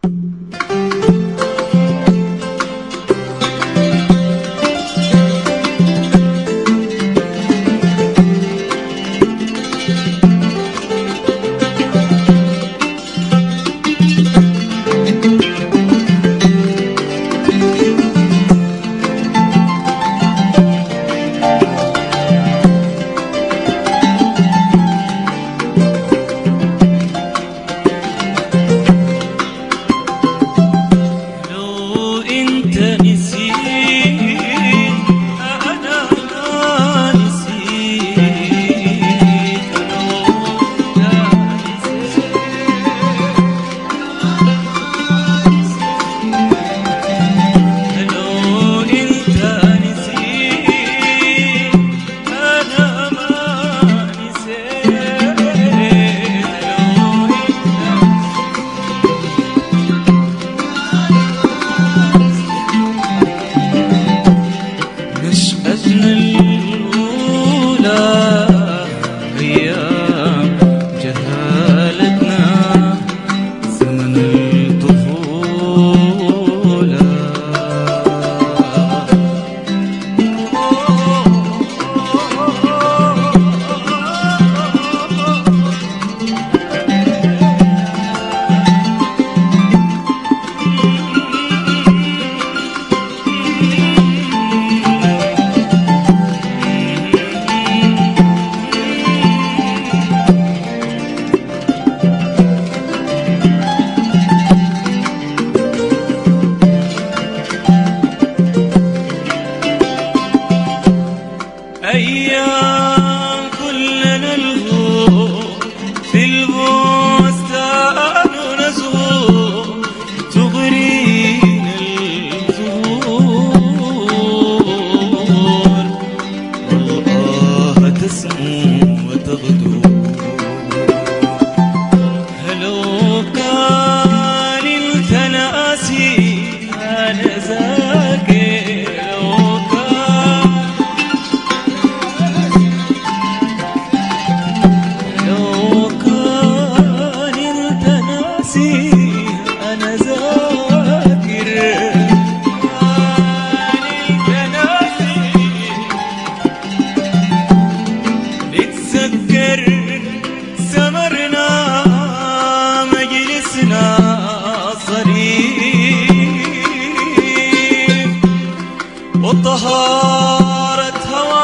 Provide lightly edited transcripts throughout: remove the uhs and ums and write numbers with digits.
وطهارة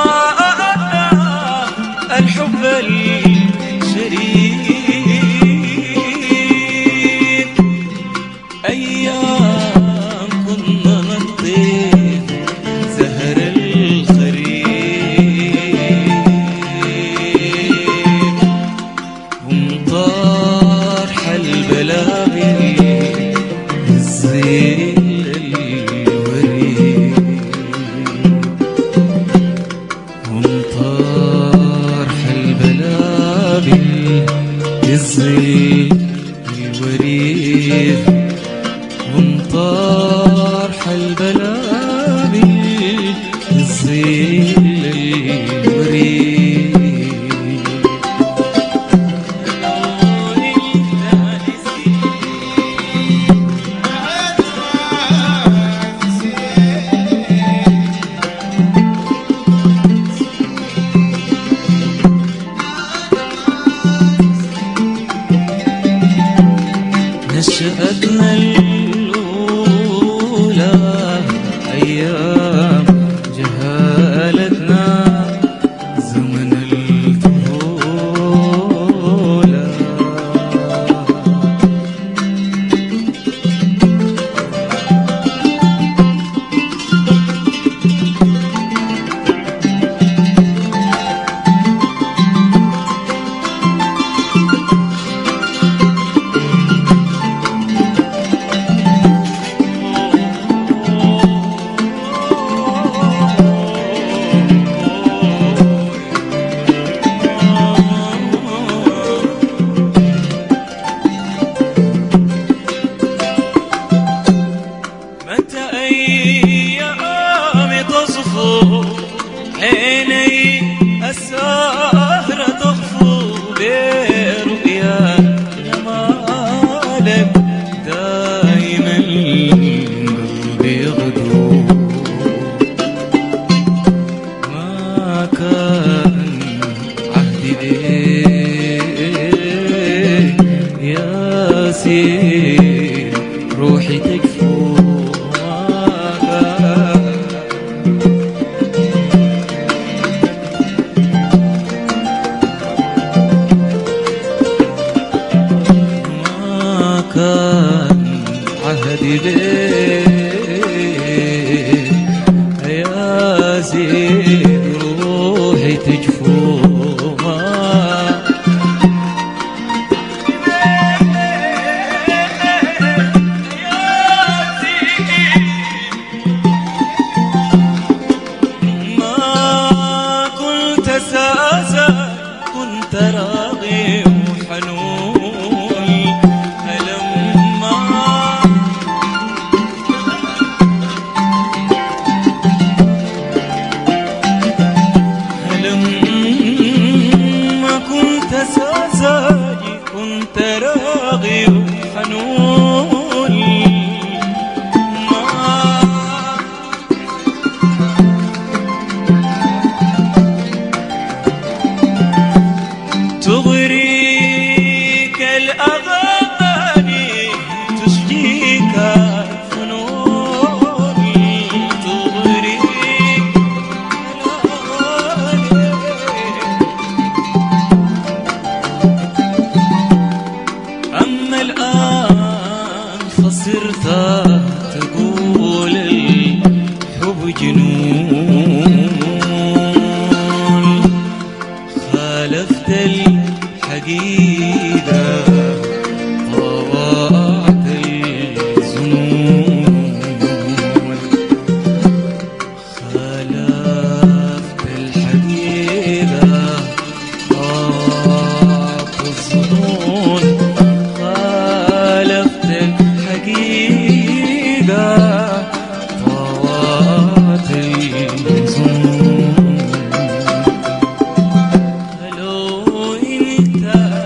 هواء الحب الشريف. أيام كنا نطير زهر الخريف ومطار البلابل الزين الوريد ومطار البلابل الزين الوريد ومطار البلابل الزين الوريد. نشأتنا الأولى أيام جهالتنا زمن الطفولة. عيني السهرة تغفو برؤيا جمالك دايم القلب يغدو ما كان عهدي بيك يا سير روحي تكفو كان عهدي بيك يا زين روحي تجفو ما كنت أساسا كنت راغي وحنون ساجي كنت راغي وحنون تغريك الأغاني تشجيك الفنون تغريك أما الآن فصرت تقول الحب جنون خالفت الحقيقة طوعت الظنون خالفت الحقيقة طوعت الظنون خالفت الحقيقة طوعت الظنون لو انت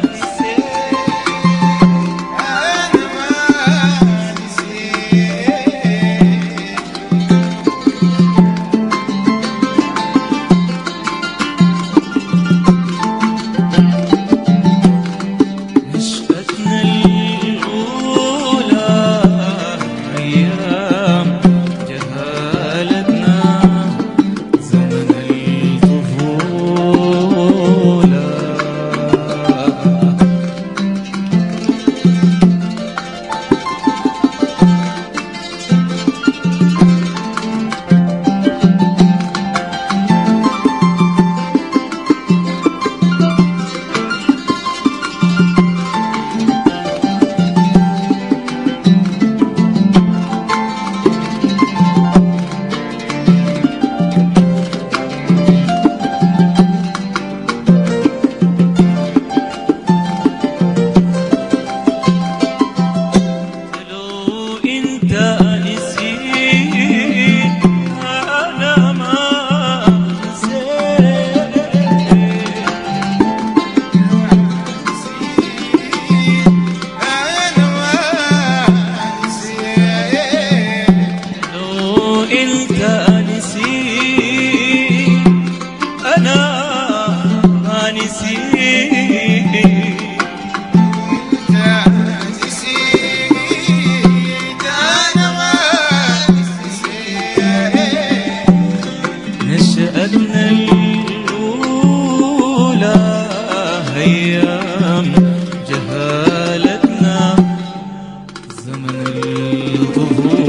نشأتنا الأولى أيام جهالتنا زمن الطفولة نشأتنا الأولى أيام جهالتنا زمن الظهور